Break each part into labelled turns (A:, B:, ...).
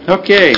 A: Okay.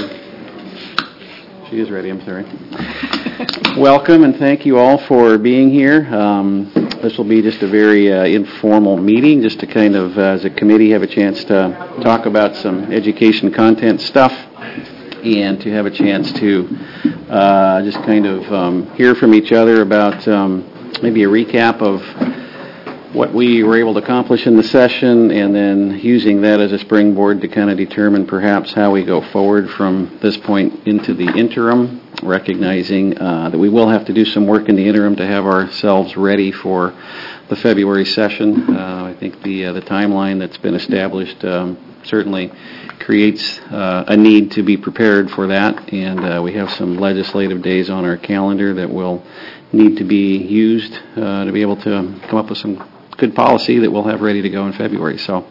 A: She is ready, I'm sorry. Welcome and thank you all for being here. This will be just a very informal meeting, just to kind of, as a committee, have a chance to talk about some education content stuff and to have a chance to just kind of hear from each other about maybe a recap of what we were able to accomplish in the session, and then using that as a springboard to kind of determine perhaps how we go forward from this point into the interim, recognizing that we will have to do some work in the interim to have ourselves ready for the February session. I think the timeline that's been established certainly creates a need to be prepared for that, and we have some legislative days on our calendar that will need to be used to be able to come up with some good policy that we'll have ready to go in February. So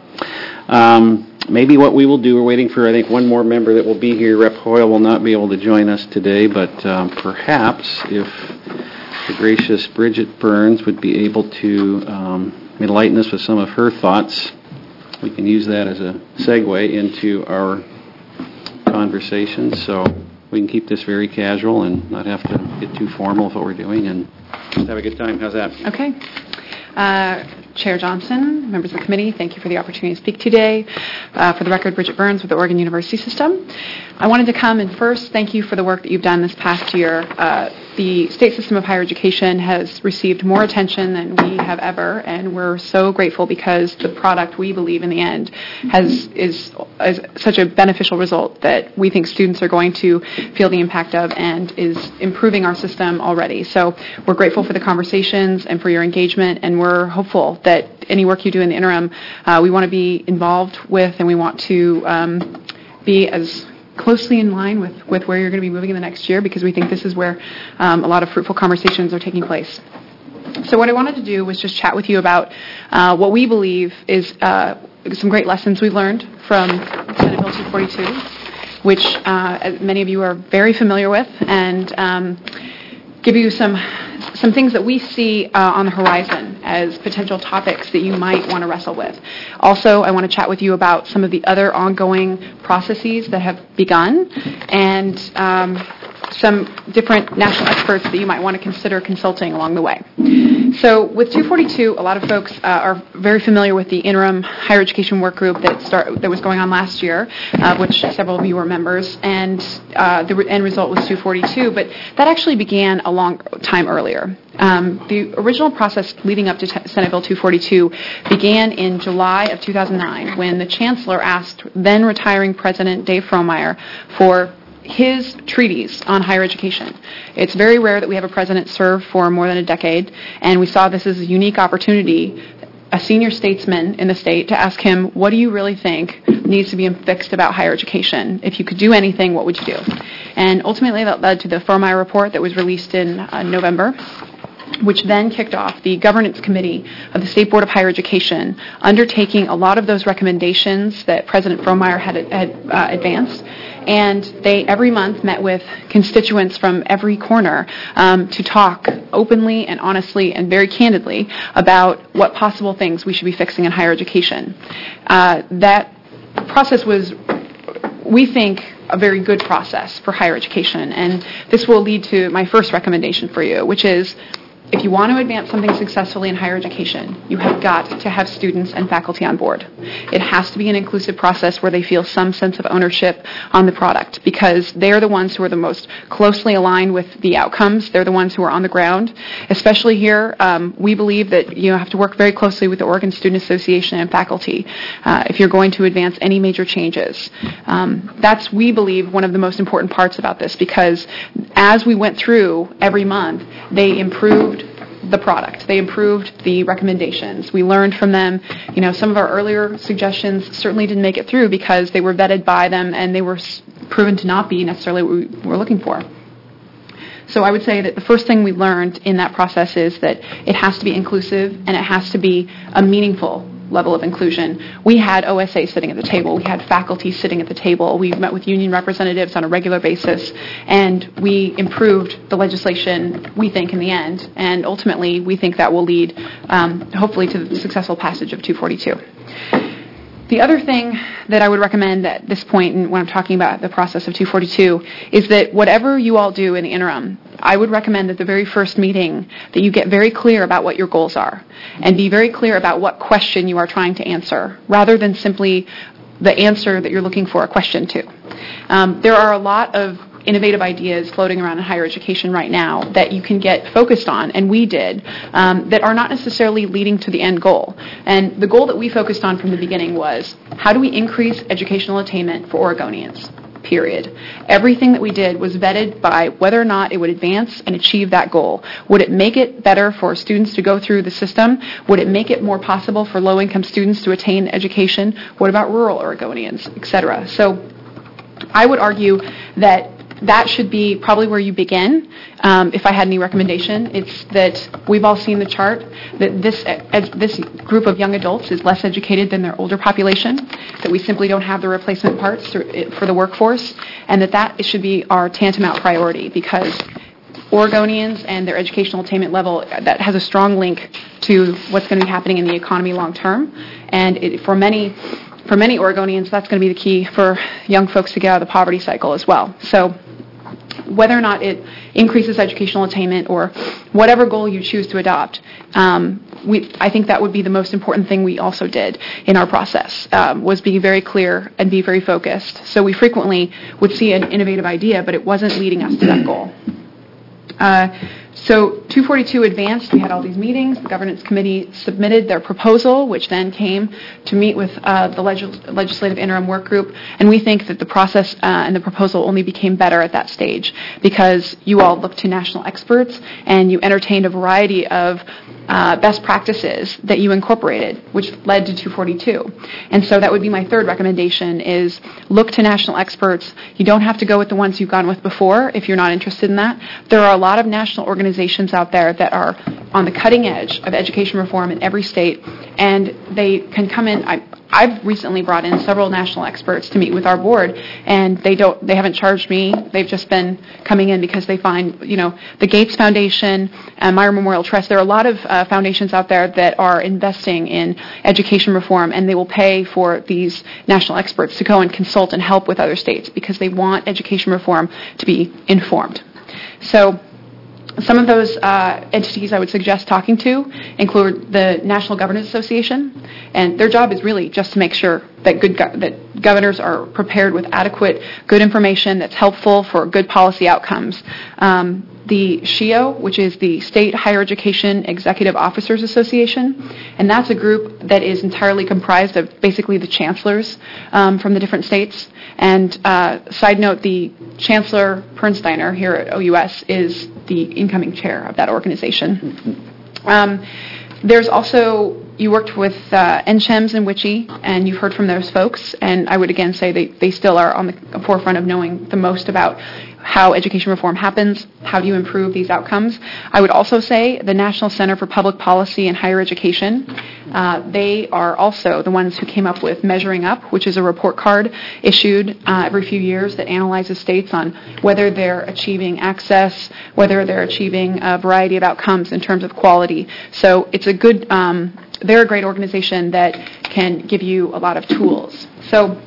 A: maybe what we will do, we're waiting for, I think, one more member that will be here. Rep. Hoyle will not be able to join us today, but perhaps if the gracious Bridget Burns would be able to enlighten us with some of her thoughts, we can use that as a segue into our conversation. So we can keep this very casual and not have to get too formal with what we're doing, and just have a good time. How's that?
B: Okay. Chair Johnson, members of the committee, thank you for the opportunity to speak today. For the record, Bridget Burns with the Oregon University System. I wanted to come and first thank you for the work that you've done this past year. The state system of higher education has received more attention than we have ever, and we're so grateful because the product, we believe, in the end is such a beneficial result that we think students are going to feel the impact of and is improving our system already. So we're grateful for the conversations and for your engagement, and we're hopeful that any work you do in the interim, we want to be involved with, and we want to be as closely in line with where you're going to be moving in the next year, because we think this is where a lot of fruitful conversations are taking place. So what I wanted to do was just chat with you about what we believe is some great lessons we've learned from Senate Bill 242, which many of you are very familiar with, and give you some things that we see on the horizon as potential topics that you might want to wrestle with. Also, I want to chat with you about some of the other ongoing processes that have begun, and some different national experts that you might want to consider consulting along the way. So with 242, a lot of folks are very familiar with the interim higher education work group that was going on last year, which several of you were members, and the end result was 242, but that actually began a long time earlier. The original process leading up to Senate Bill 242 began in July of 2009 when the Chancellor asked then retiring President Dave Frohnmayer for his treatise on higher education. It's very rare that we have a president serve for more than a decade, and we saw this as a unique opportunity, a senior statesman in the state, to ask him, what do you really think needs to be fixed about higher education? If you could do anything, what would you do? And ultimately that led to the Frohnmayer report that was released in November, which then kicked off the governance committee of the State Board of Higher Education, undertaking a lot of those recommendations that President Frohnmayer had advanced. And they every month met with constituents from every corner to talk openly and honestly and very candidly about what possible things we should be fixing in higher education. That process was, we think, a very good process for higher education. And this will lead to my first recommendation for you, which is, if you want to advance something successfully in higher education, you have got to have students and faculty on board. It has to be an inclusive process where they feel some sense of ownership on the product, because they're the ones who are the most closely aligned with the outcomes. They're the ones who are on the ground. Especially here, we believe that you have to work very closely with the Oregon Student Association and faculty if you're going to advance any major changes. That's, we believe, one of the most important parts about this, because as we went through every month, they improved the product. They improved the recommendations. We learned from them. You know, some of our earlier suggestions certainly didn't make it through because they were vetted by them and they were proven to not be necessarily what we were looking for. So I would say that the first thing we learned in that process is that it has to be inclusive and it has to be a meaningful level of inclusion. We had OSA sitting at the table. We had faculty sitting at the table. We met with union representatives on a regular basis, and we improved the legislation, we think, in the end. And ultimately, we think that will lead, hopefully, to the successful passage of 242. The other thing that I would recommend at this point, and when I'm talking about the process of 242, is that whatever you all do in the interim, I would recommend at the very first meeting that you get very clear about what your goals are and be very clear about what question you are trying to answer, rather than simply the answer that you're looking for a question to. There are a lot of innovative ideas floating around in higher education right now that you can get focused on, and we did, that are not necessarily leading to the end goal. And the goal that we focused on from the beginning was, how do we increase educational attainment for Oregonians? Period. Everything that we did was vetted by whether or not it would advance and achieve that goal. Would it make it better for students to go through the system? Would it make it more possible for low-income students to attain education? What about rural Oregonians, etc.? So I would argue that that should be probably where you begin. If I had any recommendation, it's that we've all seen the chart, that this group of young adults is less educated than their older population, that we simply don't have the replacement parts for the workforce, and that should be our tantamount priority, because Oregonians and their educational attainment level, that has a strong link to what's going to be happening in the economy long term. And for many Oregonians, that's going to be the key for young folks to get out of the poverty cycle as well. So whether or not it increases educational attainment or whatever goal you choose to adopt, I think that would be the most important thing we also did in our process, was be very clear and be very focused. So we frequently would see an innovative idea, but it wasn't leading us to that goal. So 242 advanced. We had all these meetings. The governance committee submitted their proposal, which then came to meet with the legislative interim work group. And we think that the process and the proposal only became better at that stage because you all looked to national experts and you entertained a variety of best practices that you incorporated, which led to 242. And so that would be my third recommendation, is look to national experts. You don't have to go with the ones you've gone with before if you're not interested in that. There are a lot of national organizations out there that are on the cutting edge of education reform in every state, and they can come in. I've recently brought in several national experts to meet with our board, and they haven't charged me. They've just been coming in because they find, the Gates Foundation, Meyer Memorial Trust, there are a lot of foundations out there that are investing in education reform, and they will pay for these national experts to go and consult and help with other states because they want education reform to be informed. So some of those entities I would suggest talking to include the National Governors Association, and their job is really just to make sure that that governors are prepared with adequate, good information that's helpful for good policy outcomes. The SHIO, which is the State Higher Education Executive Officers Association, and that's a group that is entirely comprised of basically the chancellors from the different states. And side note, the Chancellor Pernsteiner here at OUS is the incoming chair of that organization. There's also, you worked with NCHEMS and WICHE, and you've heard from those folks, and I would again say they still are on the forefront of knowing the most about how education reform happens, how do you improve these outcomes. I would also say the National Center for Public Policy and Higher Education, they are also the ones who came up with Measuring Up, which is a report card issued every few years that analyzes states on whether they're achieving access, whether they're achieving a variety of outcomes in terms of quality. So it's a good, they're a great organization that can give you a lot of tools. So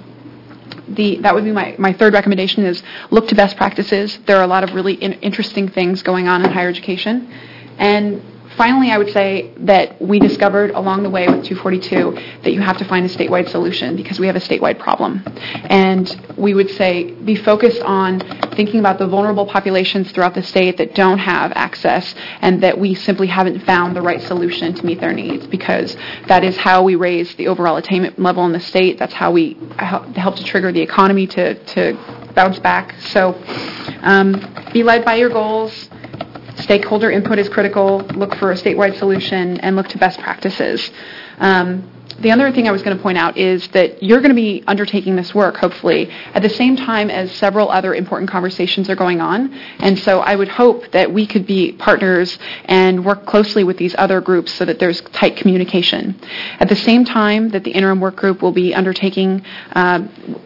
B: that would be my third recommendation, is look to best practices. There are a lot of really interesting things going on in higher education. And finally, I would say that we discovered along the way with 242 that you have to find a statewide solution because we have a statewide problem. And we would say be focused on thinking about the vulnerable populations throughout the state that don't have access and that we simply haven't found the right solution to meet their needs, because that is how we raise the overall attainment level in the state. That's how we help to trigger the economy to bounce back. So be led by your goals. Stakeholder input is critical. Look for a statewide solution and look to best practices. The other thing I was going to point out is that you're going to be undertaking this work, hopefully, at the same time as several other important conversations are going on. And so I would hope that we could be partners and work closely with these other groups so that there's tight communication. At the same time that the interim work group will be undertaking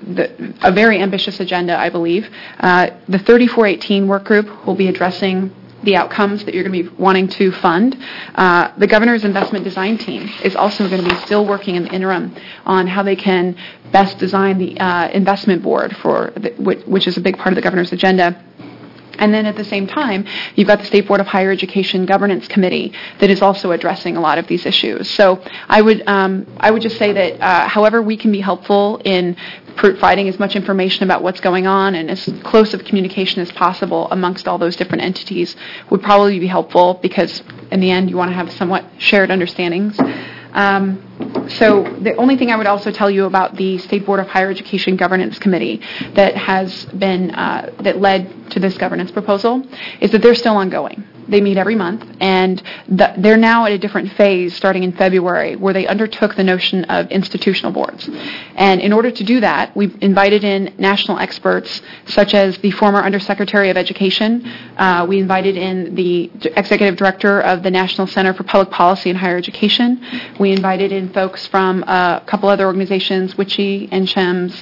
B: a very ambitious agenda, I believe, the 3418 work group will be addressing the outcomes that you're going to be wanting to fund. The governor's investment design team is also going to be still working in the interim on how they can best design the investment board which is a big part of the governor's agenda. And then at the same time, you've got the State Board of Higher Education Governance Committee that is also addressing a lot of these issues. So I would just say that however we can be helpful in providing as much information about what's going on and as close of communication as possible amongst all those different entities would probably be helpful, because in the end you want to have somewhat shared understandings. So the only thing I would also tell you about the State Board of Higher Education Governance Committee that has been that led to this governance proposal is that they're still ongoing. They meet every month, and they're now at a different phase starting in February, where they undertook the notion of institutional boards. And in order to do that, we've invited in national experts such as the former Undersecretary of Education. We invited in the Executive Director of the National Center for Public Policy and Higher Education. We invited in folks from a couple other organizations, WICHE and CHEMS,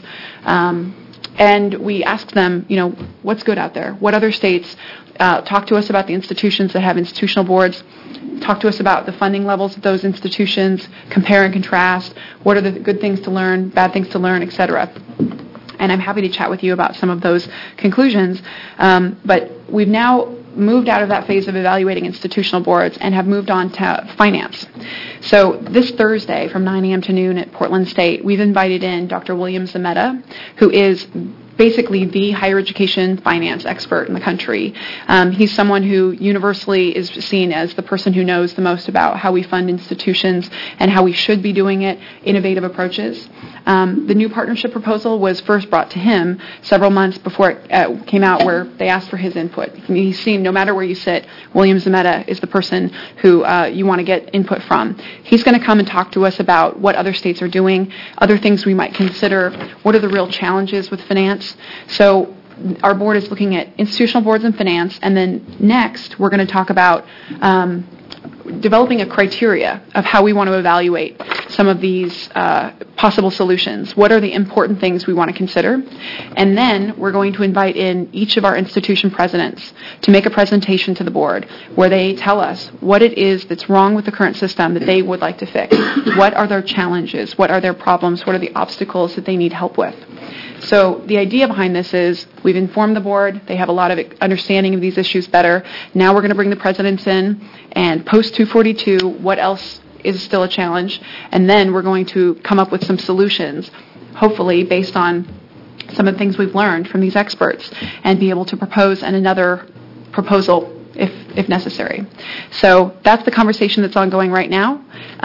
B: and we asked them, what's good out there? What other states talk to us about the institutions that have institutional boards? Talk to us about the funding levels of those institutions, compare and contrast. What are the good things to learn, bad things to learn, etc. And I'm happy to chat with you about some of those conclusions. But we've now moved out of that phase of evaluating institutional boards and have moved on to finance. So this Thursday from 9 a.m. to noon at Portland State, we've invited in Dr. William Zametta, who is basically the higher education finance expert in the country. He's someone who universally is seen as the person who knows the most about how we fund institutions and how we should be doing it, innovative approaches. The new partnership proposal was first brought to him several months before it came out, where they asked for his input. He's seen, no matter where you sit, William Zametta is the person who you want to get input from. He's going to come and talk to us about what other states are doing, other things we might consider, what are the real challenges with finance. So our board is looking at institutional boards and finance, and then next we're going to talk about developing a criteria of how we want to evaluate some of these possible solutions. What are the important things we want to consider? And then we're going to invite in each of our institution presidents to make a presentation to the board where they tell us what it is that's wrong with the current system that they would like to fix. What are their challenges? What are their problems? What are the obstacles that they need help with? So the idea behind this is we've informed the board. They have a lot of understanding of these issues better. Now we're going to bring the presidents in and post 242, what else is still a challenge, and then we're going to come up with some solutions, hopefully based on some of the things we've learned from these experts, and be able to propose another proposal if necessary. So that's the conversation that's ongoing right now.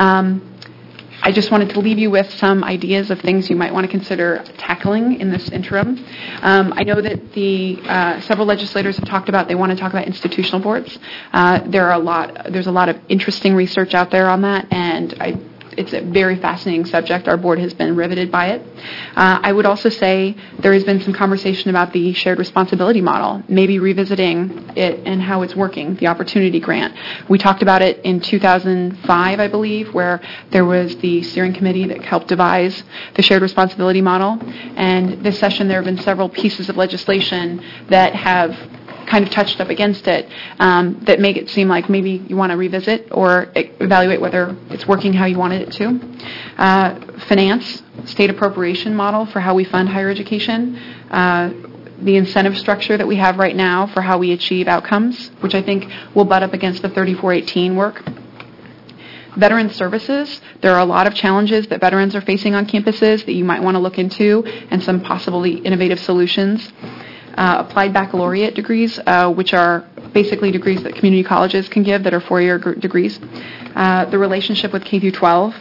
B: I just wanted to leave you with some ideas of things you might want to consider tackling in this interim. I know that the several legislators have talked about they want to talk about institutional boards. There's a lot of interesting research out there on that, and it's a very fascinating subject. Our board has been riveted by it. I would also say there has been some conversation about the shared responsibility model, maybe revisiting it and how it's working, the opportunity grant. We talked about it in 2005, I believe, where there was the steering committee that helped devise the shared responsibility model. And this session there have been several pieces of legislation that have kind of touched up against it that make it seem like maybe you want to revisit or evaluate whether it's working how you wanted it to. Finance, state appropriation model for how we fund higher education. The incentive structure that we have right now for how we achieve outcomes, which I think will butt up against the 3418 work. Veteran services, there are a lot of challenges that veterans are facing on campuses that you might want to look into, and some possibly innovative solutions. Applied baccalaureate degrees, which are basically degrees that community colleges can give that are four-year degrees. The relationship with K through 12.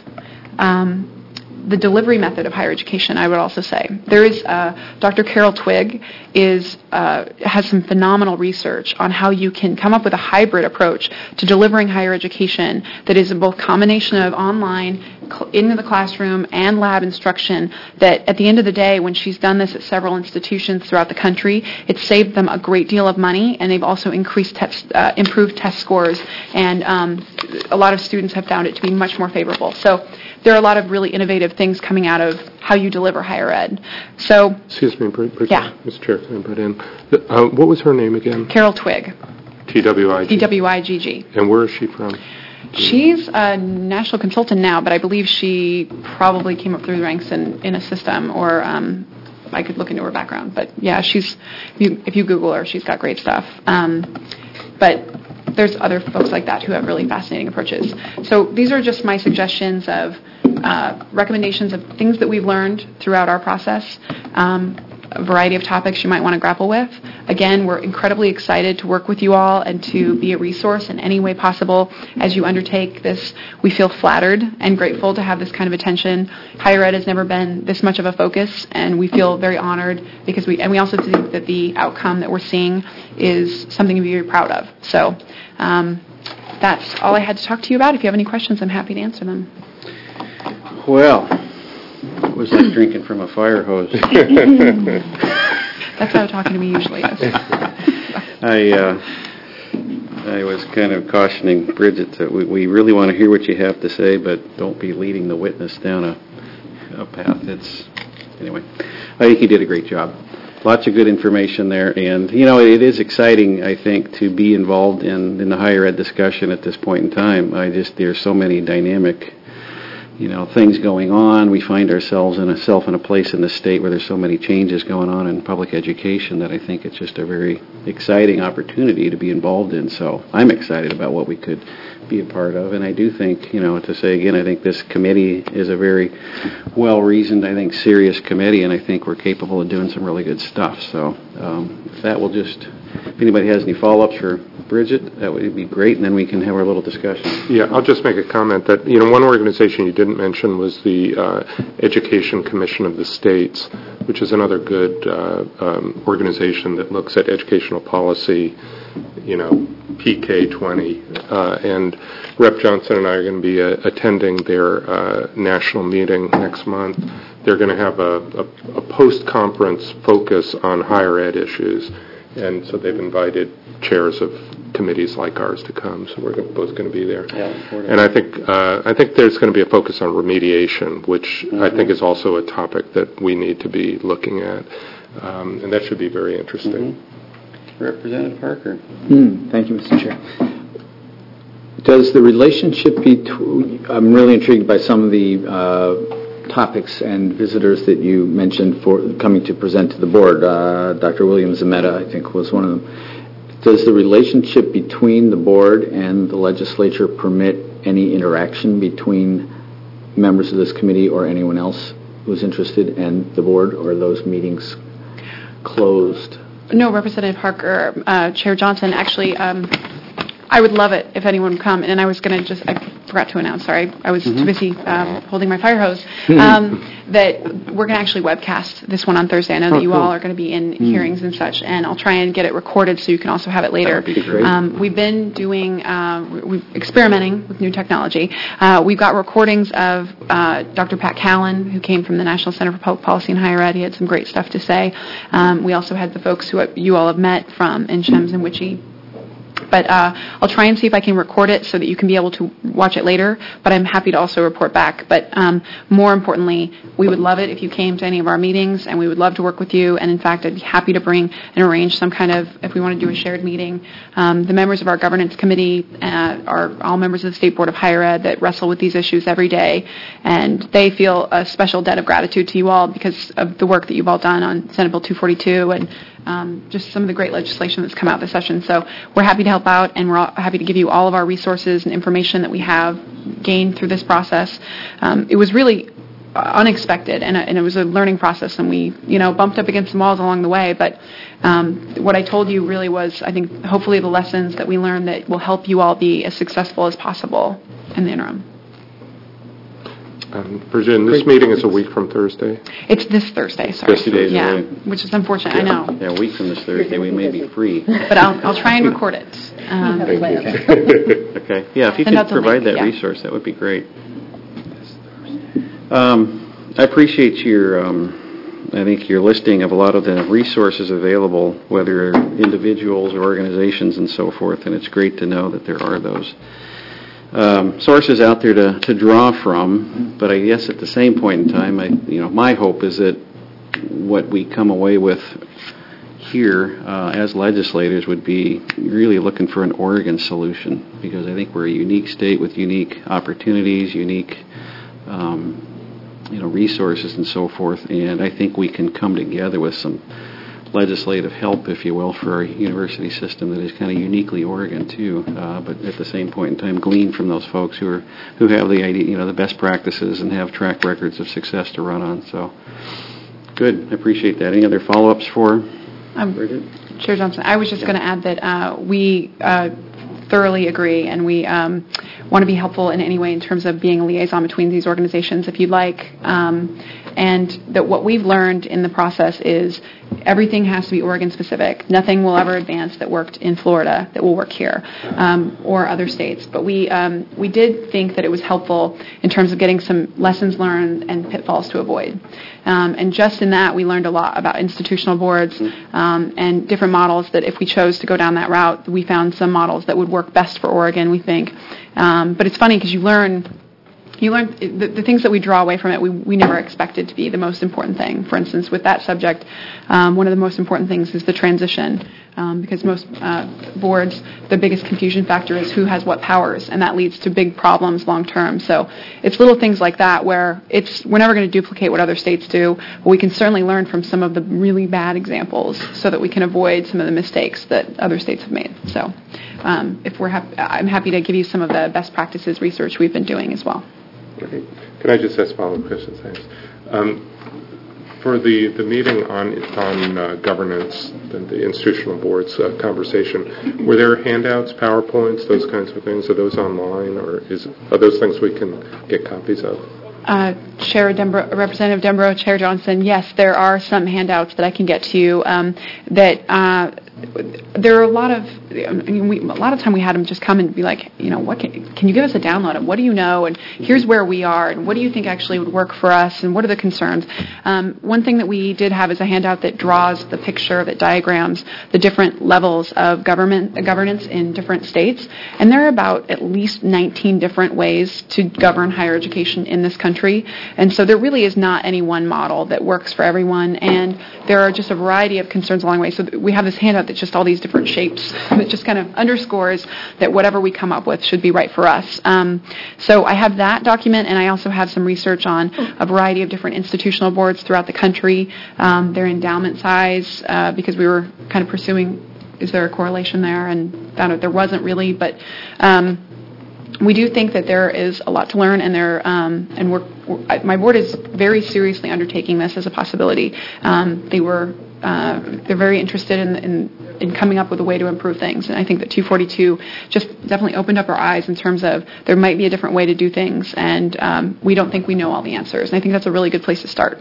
B: The delivery method of higher education, I would also say. There is Dr. Carol Twigg has some phenomenal research on how you can come up with a hybrid approach to delivering higher education that is a both combination of online, into the classroom, and lab instruction, that at the end of the day, when she's done this at several institutions throughout the country, it's saved them a great deal of money, and they've also improved test scores, and a lot of students have found it to be much more favorable. So there are a lot of really innovative things coming out of how you deliver higher ed. So,
C: excuse me,
B: yeah.
C: Mr. Chair, can I put in? What was her name again?
B: Carol Twigg.
C: TWIG.
B: TWIGG.
C: And where is she from?
B: She's a national consultant now, but I believe she probably came up through the ranks in a system, or I could look into her background. But yeah, if you Google her, she's got great stuff. But there's other folks like that who have really fascinating approaches. So these are just my suggestions of recommendations of things that we've learned throughout our process, a variety of topics you might want to grapple with. Again, we're incredibly excited to work with you all and to be a resource in any way possible as you undertake this. We feel flattered and grateful to have this kind of attention. Higher ed has never been this much of a focus, and we feel very honored because we also think that the outcome that we're seeing is something to be very proud of. So that's all I had to talk to you about. If you have any questions, I'm happy to answer them.
A: Well, it was like drinking from a fire hose.
B: That's how talking to me usually is.
A: I was kind of cautioning Bridget that we really want to hear what you have to say, but don't be leading the witness down a path. Anyway, I think you did a great job. Lots of good information there, and it is exciting, I think, to be involved in the higher ed discussion at this point in time. There's so many dynamic things going on. We find ourselves in a place in the state where there's so many changes going on in public education that I think it's just a very exciting opportunity to be involved in. So I'm excited about what we could be a part of. And I do think, to say again, I think this committee is a very well-reasoned, I think, serious committee, and I think we're capable of doing some really good stuff. So if that will if anybody has any follow-ups for Bridget, that would be great, and then we can have our little discussion.
C: Yeah, I'll just make a comment that, one organization you didn't mention was the Education Commission of the States, which is another good organization that looks at educational policy, PK 20. And Rep. Johnson and I are going to be attending their national meeting next month. They're going to have a post-conference focus on higher ed issues. And so they've invited chairs of committees like ours to come, so we're both going to be there.
A: Yeah,
C: and I think there's going to be a focus on remediation, which I think is also a topic that we need to be looking at, and that should be very interesting.
A: Representative Parker.
D: Thank you, Mr. Chair. Does the relationship between, I'm really intrigued by some of the topics and visitors that you mentioned for coming to present to the board. Dr. William Zametta, I think, was one of them. Does the relationship between the board and the legislature permit any interaction between members of this committee or anyone else who's interested and the board, or are those meetings closed?
B: No, Representative Parker, Chair Johnson, actually, I would love it if anyone would come, and I forgot to announce, sorry, I was too busy holding my fire hose, that we're going to actually webcast this one on Thursday. I know that you all are going to be in hearings and such, and I'll try and get it recorded so you can also have it later.
A: That would be great.
B: We've been doing, experimenting with new technology. We've got recordings of Dr. Pat Callan, who came from the National Center for Public Policy and Higher Ed. He had some great stuff to say. We also had the folks who you all have met from NCHEMS and WICHE. But I'll try and see if I can record it so that you can be able to watch it later, but I'm happy to also report back. But more importantly, we would love it if you came to any of our meetings, and we would love to work with you. And in fact, I'd be happy to bring and arrange some kind of, if we want to do a shared meeting. The members of our governance committee are all members of the State Board of Higher Ed that wrestle with these issues every day, and they feel a special debt of gratitude to you all because of the work that you've all done on Senate Bill 242 and just some of the great legislation that's come out this session. So we're happy to help out, and we're happy to give you all of our resources and information that we have gained through this process. It was really unexpected, and it was a learning process, and we bumped up against some walls along the way. But what I told you really was, I think, hopefully the lessons that we learned that will help you all be as successful as possible in the interim.
C: Virginia, this meeting is a week from Thursday?
B: It's this Thursday, sorry.
A: Just 2 days away.
B: Which is unfortunate, I know.
A: Yeah, a week from this Thursday, we may be free.
B: But I'll try and record it.
C: Thank you.
A: Okay. Yeah, if you could provide that resource, that would be great. I appreciate your listing of a lot of the resources available, whether individuals or organizations and so forth, and it's great to know that there are those sources out there to draw from. But I guess at the same point in time, my hope is that what we come away with here as legislators would be really looking for an Oregon solution, because I think we're a unique state with unique opportunities, unique resources and so forth, and I think we can come together with some legislative help, if you will, for our university system that is kind of uniquely Oregon too, but at the same point in time glean from those folks who have the idea, the best practices and have track records of success to run on. So good, I appreciate that. Any other follow-ups for Bridget?
B: Chair Johnson, I was just going to add that we thoroughly agree, and we want to be helpful in any way in terms of being a liaison between these organizations, if you'd like. And that what we've learned in the process is everything has to be Oregon-specific. Nothing will ever advance that worked in Florida that will work here or other states. But we did think that it was helpful in terms of getting some lessons learned and pitfalls to avoid. And just in that, we learned a lot about institutional boards and different models that if we chose to go down that route, we found some models that would work best for Oregon, we think. But it's funny because you learn the things that we draw away from it, we never expected to be the most important thing. For instance, with that subject, one of the most important things is the transition, because most boards, the biggest confusion factor is who has what powers, and that leads to big problems long term. So it's little things like that where we're never going to duplicate what other states do, but we can certainly learn from some of the really bad examples so that we can avoid some of the mistakes that other states have made. So I'm happy to give you some of the best practices research we've been doing as well.
C: Great. Can I just ask follow-up questions? Thanks. For the meeting on governance, the institutional boards conversation, were there handouts, PowerPoints, those kinds of things? Are those online, or are those things we can get copies of?
B: Chair Denbrough, Representative Denbrough, Chair Johnson, yes, there are some handouts that I can get to you there are a lot of time we had them just come and be like, what can you give us a download of? What do you know? And here's where we are. And what do you think actually would work for us? And what are the concerns? One thing that we did have is a handout that draws the picture, that diagrams the different levels of governance in different states. And there are about at least 19 different ways to govern higher education in this country. And so there really is not any one model that works for everyone. And there are just a variety of concerns along the way. So we have this handout that's just all these different shapes that just kind of underscores that whatever we come up with should be right for us. So I have that document, and I also have some research on a variety of different institutional boards throughout the country, their endowment size, because we were kind of pursuing, is there a correlation there? And found out there wasn't really, but we do think that there is a lot to learn, and my board is very seriously undertaking this as a possibility. They're very interested in coming up with a way to improve things, and I think that 242 just definitely opened up our eyes in terms of there might be a different way to do things, and we don't think we know all the answers, and I think that's a really good place to start.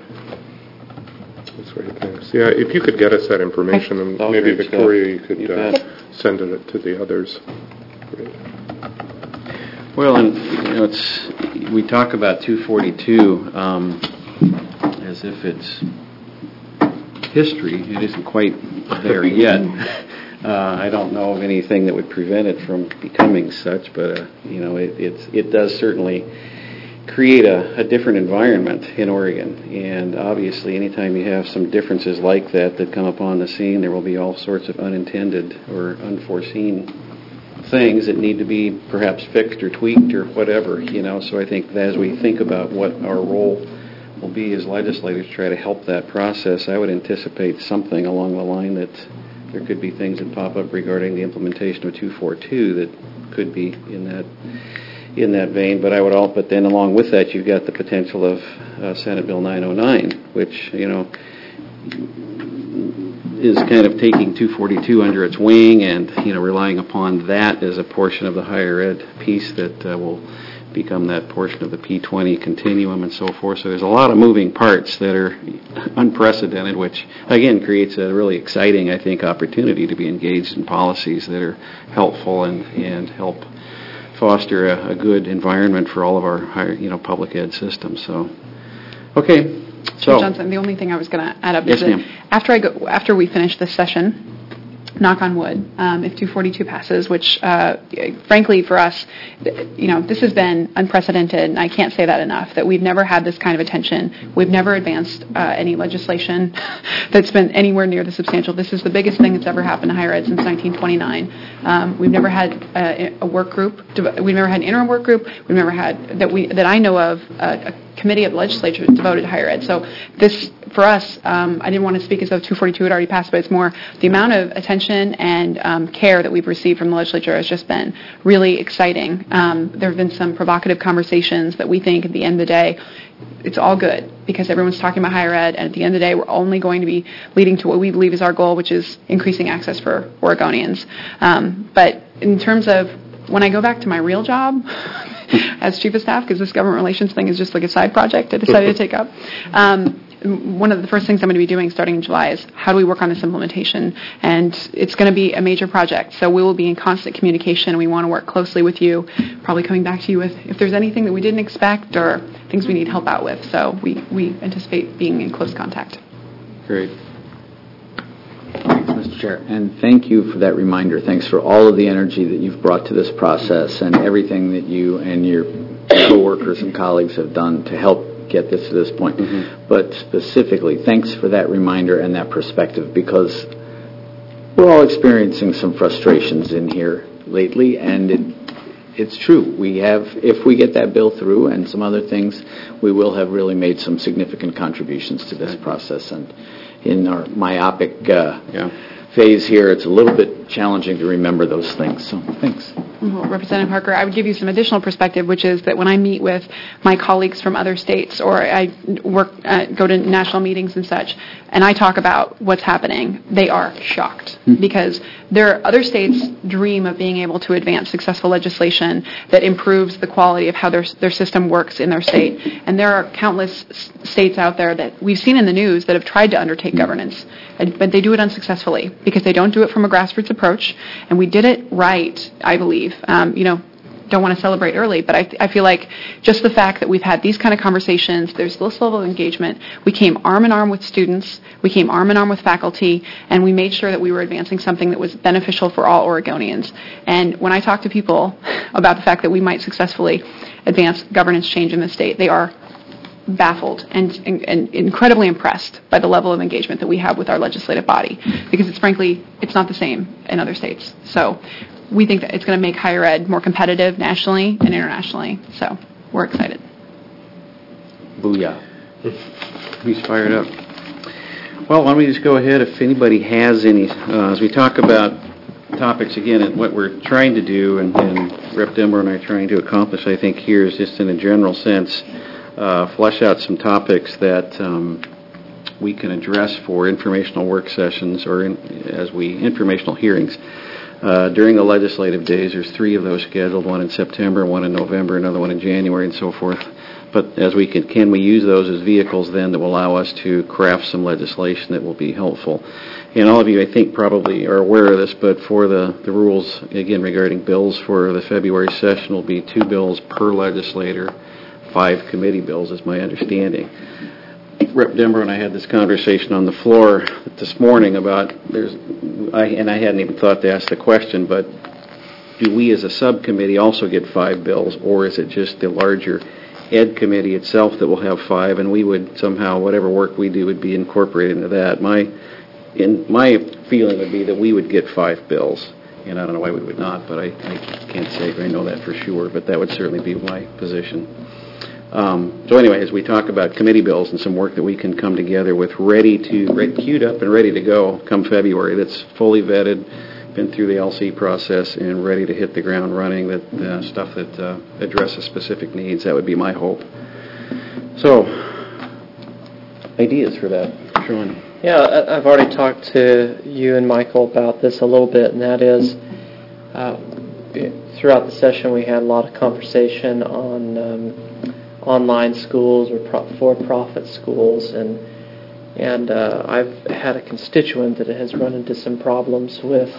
C: That's great, thanks. Yeah, if you could get us that information, and maybe Victoria, you could send it to the others. Great.
A: Well, and we talk about 242 as if it's history. It isn't quite there yet. I don't know of anything that would prevent it from becoming such, but it does certainly create a different environment in Oregon. And obviously, anytime you have some differences like that come upon the scene, there will be all sorts of unintended or unforeseen things that need to be perhaps fixed or tweaked or whatever. So I think that as we think about what our role will be as legislators to try to help that process, I would anticipate something along the line that there could be things that pop up regarding the implementation of 242 that could be in that vein. But then along with that, you've got the potential of Senate Bill 909, which is kind of taking 242 under its wing and relying upon that as a portion of the higher ed piece that will become that portion of the P20 continuum and so forth. So there's a lot of moving parts that are unprecedented, which again creates a really exciting, I think, opportunity to be engaged in policies that are helpful and help foster a good environment for all of our higher, public ed systems. So, okay. So,
B: Johnson, the only thing I was going to add up is that after we finish this session, knock on wood, if 242 passes, which, frankly, for us, this has been unprecedented, and I can't say that enough, that we've never had this kind of attention. We've never advanced any legislation that's been anywhere near the substantial. This is the biggest thing that's ever happened to higher ed since 1929. We've never had a work group. We've never had an interim work group. We've never had, that I know of, a committee of the legislature devoted to higher ed. So this, for us, I didn't want to speak as though 242 had already passed, but it's more the amount of attention and care that we've received from the legislature has just been really exciting. There have been some provocative conversations that we think at the end of the day, it's all good because everyone's talking about higher ed, and at the end of the day, we're only going to be leading to what we believe is our goal, which is increasing access for Oregonians. But in terms of when I go back to my real job as chief of staff, because this government relations thing is just like a side project I decided to take up, one of the first things I'm going to be doing starting in July is how do we work on this implementation? And it's going to be a major project, so we will be in constant communication. We want to work closely with you, probably coming back to you with if there's anything that we didn't expect or things we need help out with. So we anticipate being in close contact.
A: Great.
D: Thanks, Mr. Chair. And thank you for that reminder. Thanks for all of the energy that you've brought to this process and everything that you and your co-workers and colleagues have done to help get this to this point. Mm-hmm. But specifically, thanks for that reminder and that perspective, because we're all experiencing some frustrations in here lately, and it's true. We have, if we get that bill through and some other things, we will have really made some significant contributions to this process. And in our myopic phase here, it's a little bit challenging to remember those things. So thanks.
B: Well, Representative Parker, I would give you some additional perspective, which is that when I meet with my colleagues from other states or I go to national meetings and such, and I talk about what's happening, they are shocked because other states dream of being able to advance successful legislation that improves the quality of how their system works in their state. And there are countless states out there that we've seen in the news that have tried to undertake governance, but they do it unsuccessfully because they don't do it from a grassroots approach. And we did it right, I believe. Don't want to celebrate early, but I feel like just the fact that we've had these kind of conversations, there's this level of engagement. We came arm in arm with students, we came arm in arm with faculty, and we made sure that we were advancing something that was beneficial for all Oregonians. And when I talk to people about the fact that we might successfully advance governance change in the state, they are baffled and incredibly impressed by the level of engagement that we have with our legislative body, because it's not the same in other states. So we think that it's going to make higher ed more competitive nationally and internationally. So we're excited.
D: Booyah.
A: He's fired up. Well, why don't we just go ahead if anybody has any, as we talk about topics again, and what we're trying to do, and Rep. Demmer and I are trying to accomplish, I think, here is just in a general sense, flesh out some topics that we can address for informational work sessions or informational hearings. During the legislative days, there's 3 of those scheduled, one in September, one in November, another one in January, and so forth. But as we can we use those as vehicles then that will allow us to craft some legislation that will be helpful? And all of you, I think, probably are aware of this, but for the rules, again, regarding bills for the February session will be 2 bills per legislator, 5 committee bills is my understanding. Rep. Demmer and I had this conversation on the floor this morning about I hadn't even thought to ask the question, but do we as a subcommittee also get 5 bills, or is it just the larger Ed committee itself that will have 5, and we would somehow, whatever work we do would be incorporated into that? My feeling would be that we would get 5 bills, and I don't know why we would not, but I can't say I know that for sure, but that would certainly be my position. So anyway, as we talk about committee bills and some work that we can come together with queued up and ready to go come February, that's fully vetted, been through the LC process and ready to hit the ground running, that stuff that addresses specific needs, that would be my hope. So, ideas for that, Sean?
E: Yeah, I've already talked to you and Michael about this a little bit, and that is throughout the session we had a lot of conversation on online schools or for-profit schools, and I've had a constituent that has run into some problems with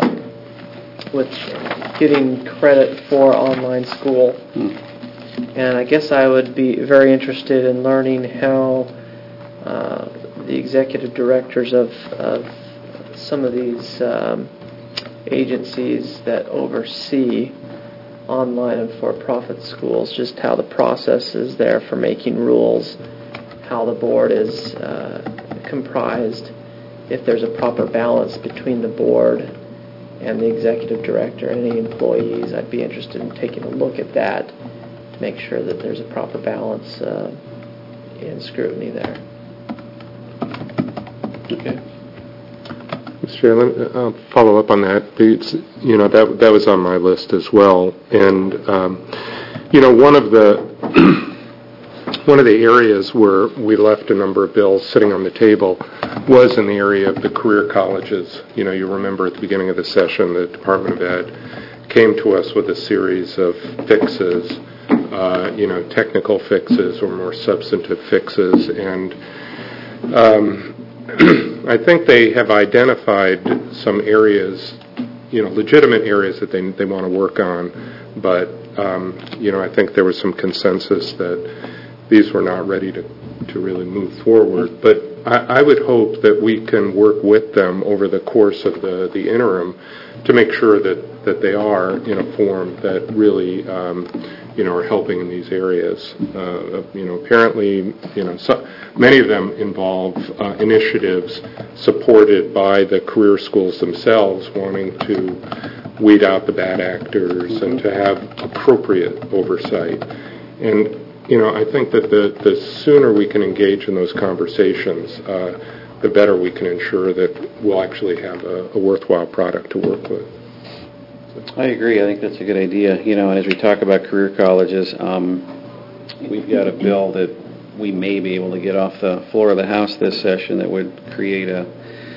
E: getting credit for online school. And I guess I would be very interested in learning how the executive directors of some of these agencies that oversee online and for-profit schools, just how the process is there for making rules, how the board is comprised, if there's a proper balance between the board and the executive director and any employees. I'd be interested in taking a look at that to make sure that there's a proper balance in scrutiny there.
A: Okay.
C: Mr. Chair, I'll follow up on that. That was on my list as well. And, one of the areas where we left a number of bills sitting on the table was in the area of the career colleges. You remember at the beginning of the session, the Department of Ed came to us with a series of fixes, technical fixes or more substantive fixes. And I think they have identified some areas, legitimate areas that they want to work on. But, I think there was some consensus that these were not ready to really move forward. But I would hope that we can work with them over the course of the interim to make sure that they are in a form that really, are helping in these areas. Apparently, many of them involve initiatives supported by the career schools themselves wanting to weed out the bad actors and to have appropriate oversight. And I think that the sooner we can engage in those conversations, the better we can ensure that we'll actually have a worthwhile product to work with.
A: I agree. I think that's a good idea. And as we talk about career colleges, we've got a bill that we may be able to get off the floor of the House this session that would create a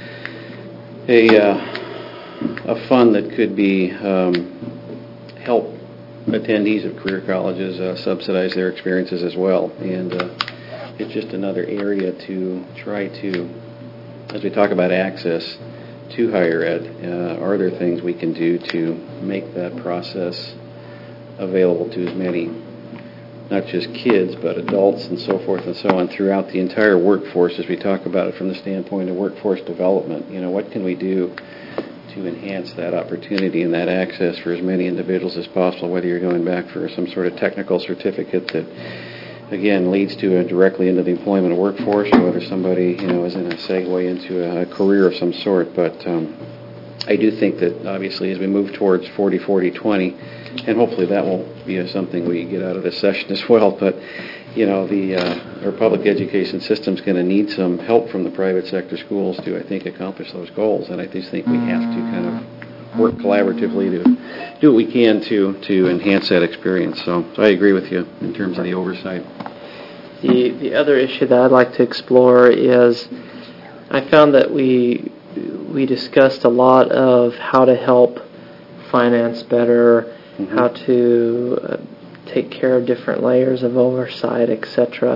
A: fund that could be help attendees of career colleges subsidize their experiences as well. And it's just another area to try to, as we talk about access to higher ed, are there things we can do to make that process available to as many, not just kids, but adults and so forth and so on throughout the entire workforce as we talk about it from the standpoint of workforce development. What can we do to enhance that opportunity and that access for as many individuals as possible, whether you're going back for some sort of technical certificate that, again, leads to directly into the employment workforce, or whether somebody, is in a segue into a career of some sort. But I do think that, obviously, as we move towards 40-40-20, and hopefully that will be something we get out of this session as well, but our public education system is going to need some help from the private sector schools to, I think, accomplish those goals. And I just think we have to kind of work collaboratively to do what we can to enhance that experience. So I agree with you in terms of the oversight.
E: The other issue that I'd like to explore is I found that we discussed a lot of how to help finance better, how to take care of different layers of oversight, etc.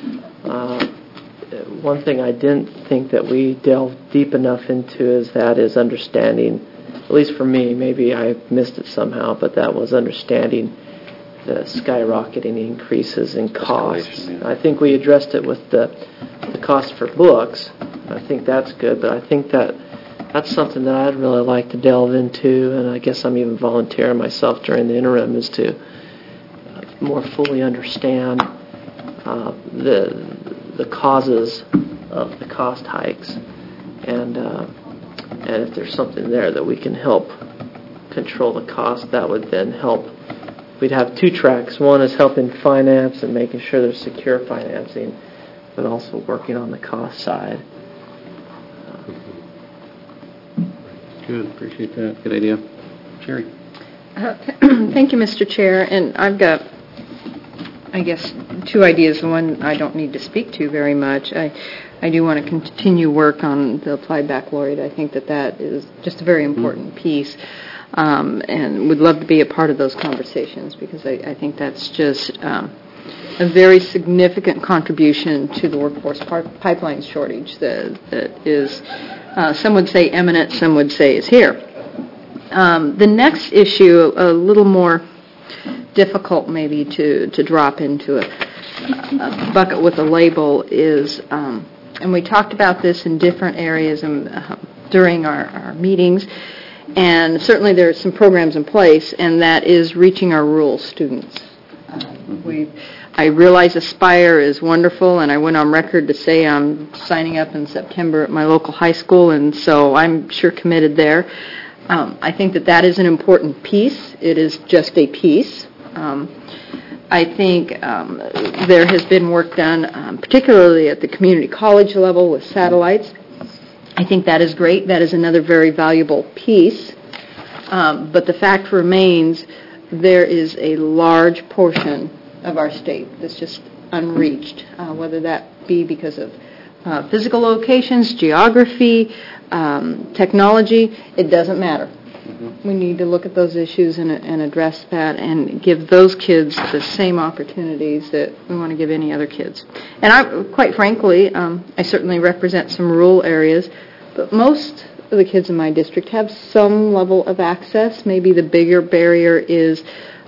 E: One thing I didn't think that we delved deep enough into is understanding, at least for me, maybe I missed it somehow, but that was understanding the skyrocketing increases in costs.
A: Yeah.
E: I think we addressed it with the cost for books. I think that's good, but I think that's something that I'd really like to delve into, and I guess I'm even volunteering myself during the interim, is to more fully understand the causes of the cost hikes, and if there's something there that we can help control the cost, that would then help. We'd have two tracks. One is helping finance and making sure there's secure financing, but also working on the cost side.
A: Good. Appreciate that. Good idea. Sherry.
F: Thank you, Mr. Chair. And I've got, I guess, two ideas. One I don't need to speak to very much. I do want to continue work on the applied baccalaureate. I think that is just a very important piece, and would love to be a part of those conversations, because I think that's just a very significant contribution to the workforce pipeline shortage that is, some would say imminent, some would say is here. The next issue, a little more difficult maybe to drop into a bucket with a label, is, and we talked about this in different areas, and during our meetings. And certainly there are some programs in place, and that is reaching our rural students. I realize Aspire is wonderful, and I went on record to say I'm signing up in September at my local high school, and so I'm sure committed there. I think that is an important piece. It is just a piece. I think there has been work done, particularly at the community college level with satellites. I think that is great. That is another very valuable piece. But the fact remains there is a large portion of our state that's just unreached, whether that be because of physical locations, geography, technology. It doesn't matter. We need to look at those issues and address that and give those kids the same opportunities that we want to give any other kids. And quite frankly, I certainly represent some rural areas, but most of the kids in my district have some level of access. Maybe the bigger barrier is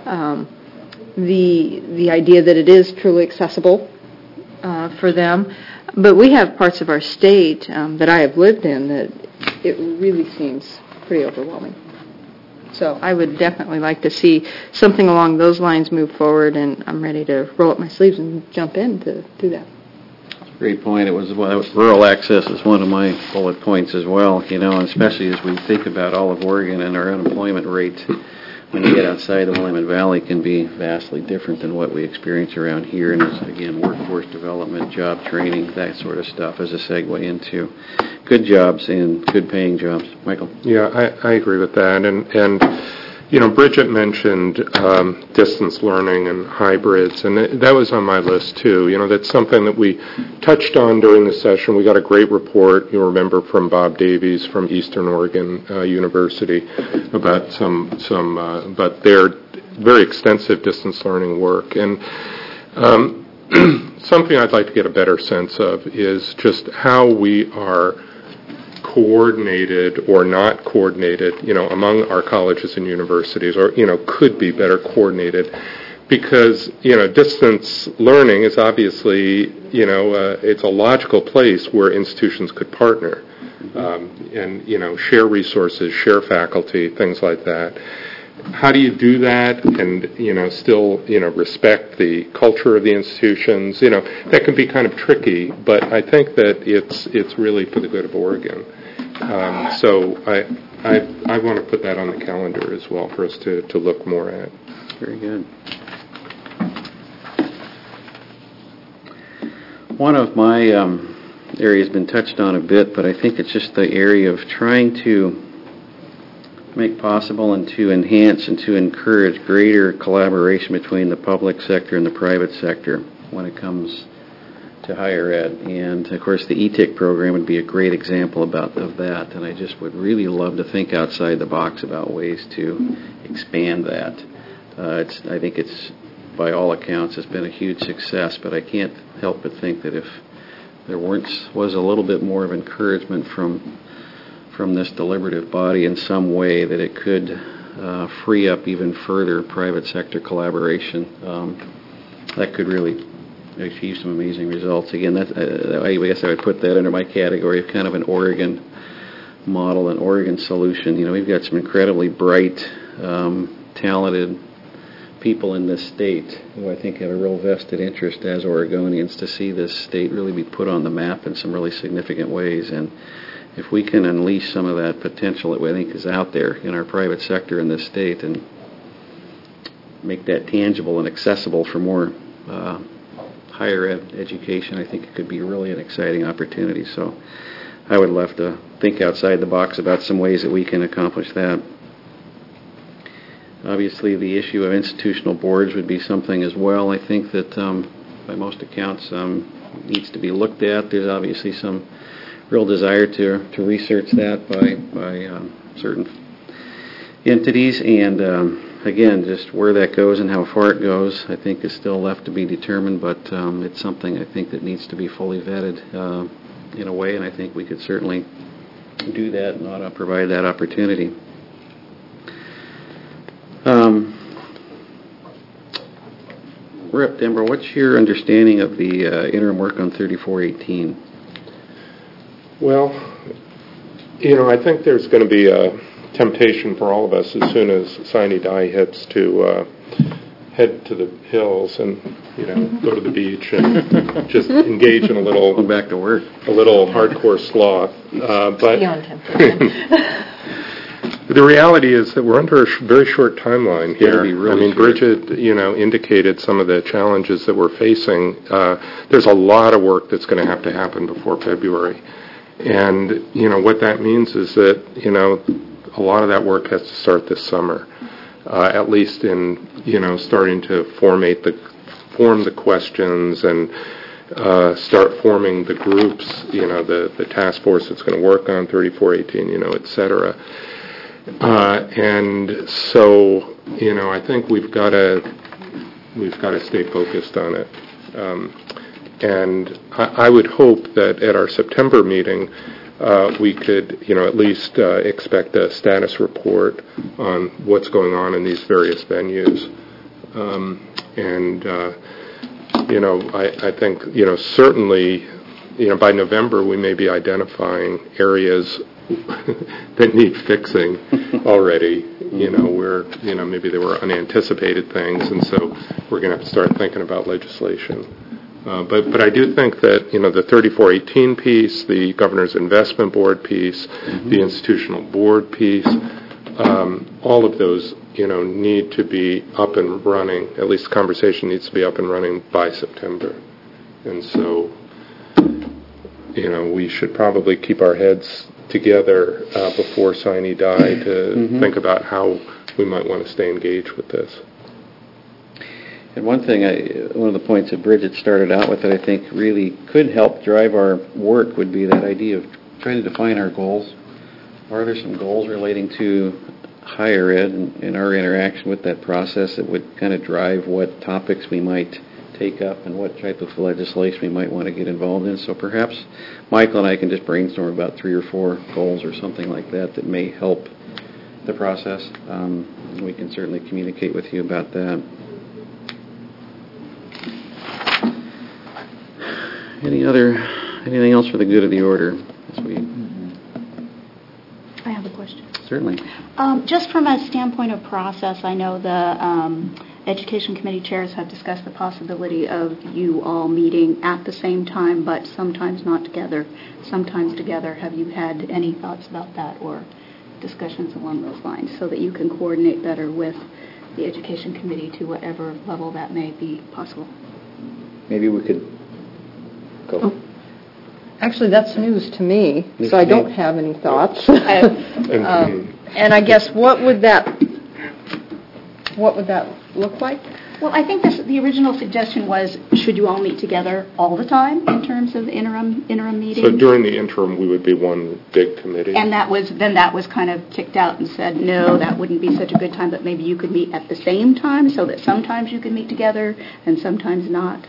F: the idea that it is truly accessible for them. But we have parts of our state that I have lived in that it really seems pretty overwhelming. So I would definitely like to see something along those lines move forward, and I'm ready to roll up my sleeves and jump in to do that.
A: Great point. Rural access is one of my bullet points as well, and especially as we think about all of Oregon and our unemployment rate when you get outside the Willamette Valley can be vastly different than what we experience around here. And it's, again, workforce development, job training, that sort of stuff as a segue into good jobs and good paying jobs. Michael?
C: Yeah, I agree with that. And Bridget mentioned distance learning and hybrids, and that was on my list too. That's something that we touched on during the session. We got a great report, you'll remember, from Bob Davies from Eastern Oregon University about but their very extensive distance learning work. And something I'd like to get a better sense of is just how we are coordinated or not coordinated, among our colleges and universities, or, could be better coordinated, because, distance learning is obviously, it's a logical place where institutions could partner and, share resources, share faculty, things like that. How do you do that and, still, respect the culture of the institutions? That can be kind of tricky, but I think that it's really for the good of Oregon. So I want to put that on the calendar as well for us to look more at.
A: Very good. One of my areas has been touched on a bit, but I think it's just the area of trying to make possible and to enhance and to encourage greater collaboration between the public sector and the private sector when it comes to higher ed. And, of course, the ETIC program would be a great example of that, and I just would really love to think outside the box about ways to expand that. I think it's, by all accounts, has been a huge success, but I can't help but think that if there was a little bit more of encouragement from this deliberative body in some way, that it could free up even further private sector collaboration, that could really achieve some amazing results. Again, I guess I would put that under my category of kind of an Oregon model, an Oregon solution. We've got some incredibly bright, talented people in this state who I think have a real vested interest as Oregonians to see this state really be put on the map in some really significant ways. And if we can unleash some of that potential that we think is out there in our private sector in this state and make that tangible and accessible for more higher ed education, I think it could be really an exciting opportunity. So I would love to think outside the box about some ways that we can accomplish that. Obviously, the issue of institutional boards would be something as well. I think that by most accounts needs to be looked at. There's obviously some real desire to research that by certain entities, and again, just where that goes and how far it goes, I think is still left to be determined, but it's something I think that needs to be fully vetted in a way, and I think we could certainly do that and ought to provide that opportunity. Rep. Denver, what's your understanding of the interim work on 3418?
C: Well, I think there's going to be a temptation for all of us as soon as sine die hits to head to the hills and go to the beach and just engage in a little
A: Go back to work.
C: a little hardcore sloth. But
F: Beyond temptation.
C: the reality is that we're under a very short timeline
A: Gotta
C: here.
A: be really short.
C: Bridget, indicated some of the challenges that we're facing. There's a lot of work that's going to have to happen before February. And, what that means is that, a lot of that work has to start this summer, at least in, starting to form the questions and start forming the groups, the task force that's going to work on 3418, et cetera. And so, I think we've got to stay focused on it. And I would hope that at our September meeting, we could, at least expect a status report on what's going on in these various venues. I think, certainly, by November we may be identifying areas that need fixing already, where, maybe there were unanticipated things, and so we're going to have to start thinking about legislation. But I do think that, the 3418 piece, the Governor's Investment Board piece, the institutional board piece, all of those, need to be up and running. At least the conversation needs to be up and running by September. And so, we should probably keep our heads together before sine die to think about how we might want to stay engaged with this.
A: And one of the points that Bridget started out with that I think really could help drive our work would be that idea of trying to define our goals. Are there some goals relating to higher ed and our interaction with that process that would kind of drive what topics we might take up and what type of legislation we might want to get involved in? So perhaps Michael and I can just brainstorm about 3 or 4 goals or something like that may help the process. We can certainly communicate with you about that. Anything else for the good of the order?
G: I have a question.
A: Certainly.
G: Just from a standpoint of process, I know the Education Committee chairs have discussed the possibility of you all meeting at the same time, but sometimes not together, sometimes together. Have you had any thoughts about that or discussions along those lines so that you can coordinate better with the Education Committee to whatever level that may be possible?
D: Maybe we could go.
F: Actually, that's news to me, so I don't have any thoughts. And I guess what would that look like?
G: Well, I think the original suggestion was, should you all meet together all the time in terms of interim meetings?
C: So during the interim, we would be one big committee.
G: And that was kind of kicked out and said, no, that wouldn't be such a good time, but maybe you could meet at the same time so that sometimes you could meet together and sometimes not.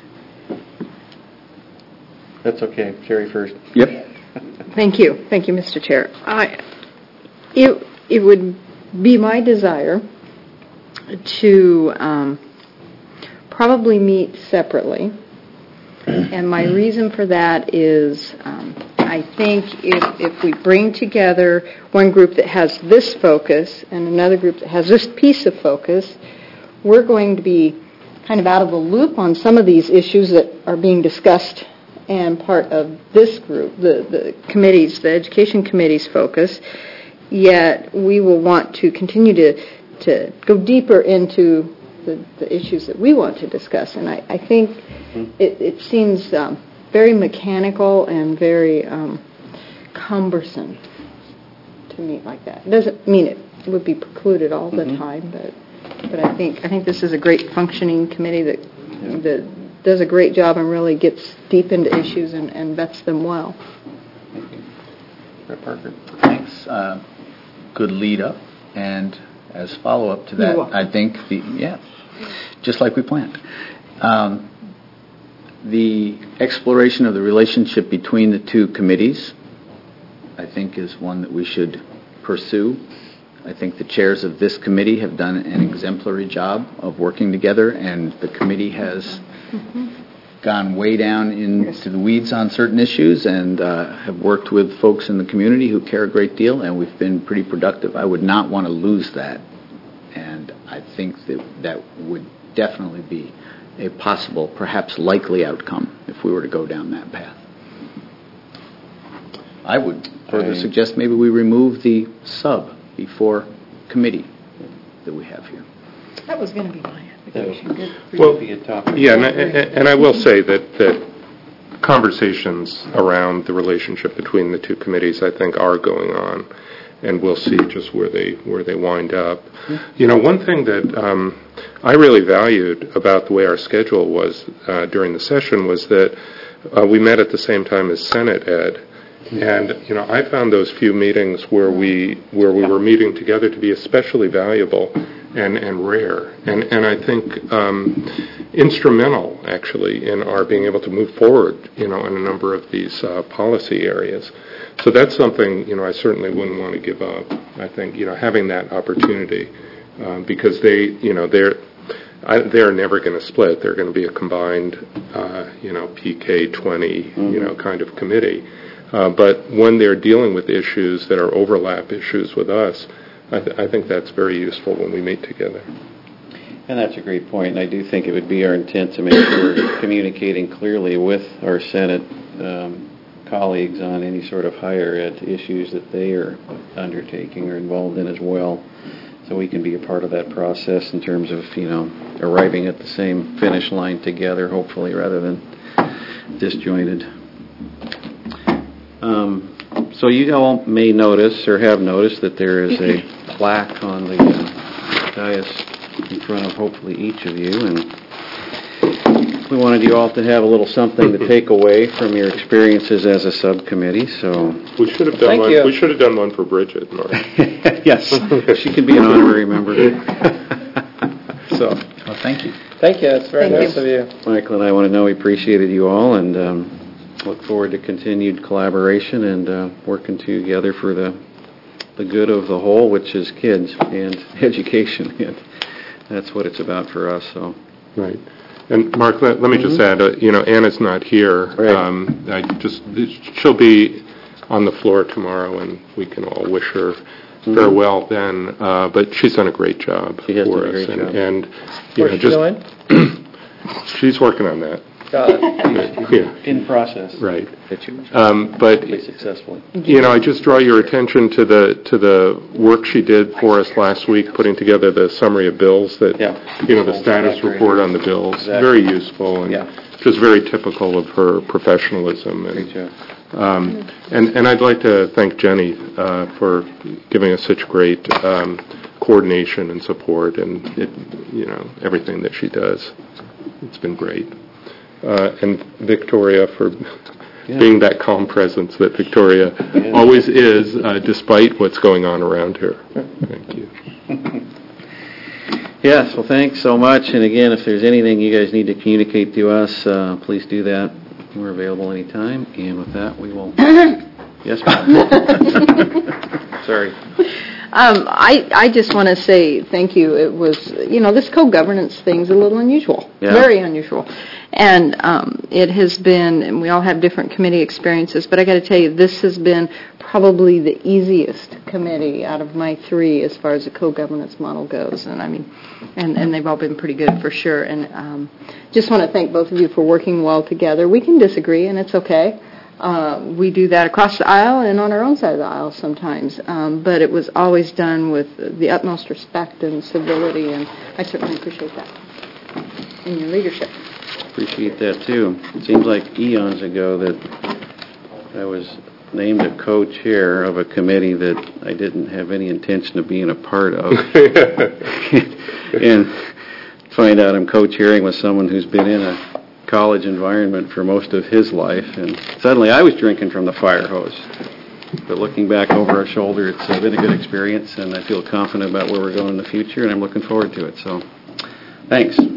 A: That's okay. Sherry first.
D: Yep.
F: Thank you, Mr. Chair. It would be my desire to probably meet separately, and my reason for that is I think if we bring together one group that has this focus and another group that has this piece of focus, we're going to be kind of out of the loop on some of these issues that are being discussed and part of this group, the committee's, the Education Committee's focus, yet we will want to continue to go deeper into the issues that we want to discuss. And I think it seems very mechanical and very cumbersome to meet like that. It doesn't mean it would be precluded all the time, but I think this is a great functioning committee that does a great job and really gets deep into issues and vets them well.
A: Thank you. Brett Parker.
H: Thanks. Good lead up, and as follow up to that, I think just like we planned. The exploration of the relationship between the two committees, I think, is one that we should pursue. I think the chairs of this committee have done an exemplary job of working together, and the committee has gone way down into the weeds on certain issues and have worked with folks in the community who care a great deal, and we've been pretty productive. I would not want to lose that, and I think that would definitely be a possible, perhaps likely outcome if we were to go down that path. I would further suggest maybe we remove the sub before committee that we have here.
F: That was going to be my application.
C: Well, yeah, and I will say that conversations around the relationship between the two committees, I think, are going on, and we'll see just where they wind up. You know, one thing that I really valued about the way our schedule was during the session was that we met at the same time as Senate Ed. And, you know, I found those few meetings where we were meeting together to be especially valuable and rare, and I think instrumental, actually, in our being able to move forward, you know, in a number of these policy areas. So that's something, you know, I certainly wouldn't want to give up. I think, you know, having that opportunity, because they're never going to split. They're going to be a combined, you know, PK 20, you know, kind of committee. But when they're dealing with issues that are overlap issues with us, I think that's very useful when we meet together.
A: And that's a great point. And I do think it would be our intent to make sure we're communicating clearly with our Senate colleagues on any sort of higher ed issues that they are undertaking or involved in as well. So we can be a part of that process in terms of, you know, arriving at the same finish line together, hopefully, rather than disjointed. So you all may notice or have noticed that there is a plaque on the dais in front of hopefully each of you, and we wanted you all to have a little something to take away from your experiences as a subcommittee. So
C: we should have done one. We should have done one for Bridget, Mark.
A: Yes, she could be an honorary member. So,
H: well, thank you.
E: Thank you. It's very nice of you.
A: Michael and I want to know we appreciated you all, and look forward to continued collaboration and working together for the good of the whole, which is kids and education. And that's what it's about for us. So,
C: right. And Mark, let me just add, you know, Anna's not here.
A: Right.
C: She'll be on the floor tomorrow, and we can all wish her farewell then. But she's done a great job for us. And you know, just she's working on that.
E: Got it.
C: Yeah.
A: In process.
C: Right.
A: But successfully.
C: You know, I just draw your attention to the work she did for us last week, putting together the summary of bills that, you know, the status report on the bills. Exactly. Very useful and just very typical of her professionalism. And I'd like to thank Jenny for giving us such great coordination and support and, you know, everything that she does. It's been great. And Victoria for being that calm presence that Victoria always is, despite what's going on around her. Thank you.
A: Yes, well, thanks so much. And again, if there's anything you guys need to communicate to us, please do that. We're available anytime. And with that, we will... Yes, ma'am. Sorry.
F: I just want to say thank you. It was, you know, this co-governance thing's a little unusual, very unusual. And it has been, and we all have different committee experiences, but I got to tell you, this has been probably the easiest committee out of my three as far as the co-governance model goes. And I mean, and they've all been pretty good for sure. And just want to thank both of you for working well together. We can disagree, and it's okay. We do that across the aisle and on our own side of the aisle sometimes, but it was always done with the utmost respect and civility, and I certainly appreciate that in your leadership.
A: Appreciate that, too. It seems like eons ago that I was named a co-chair of a committee that I didn't have any intention of being a part of. And find out I'm co-chairing with someone who's been in a college environment for most of his life, and suddenly I was drinking from the fire hose. But looking back over our shoulder, it's been a good experience, and I feel confident about where we're going in the future, and I'm looking forward to it. So, thanks.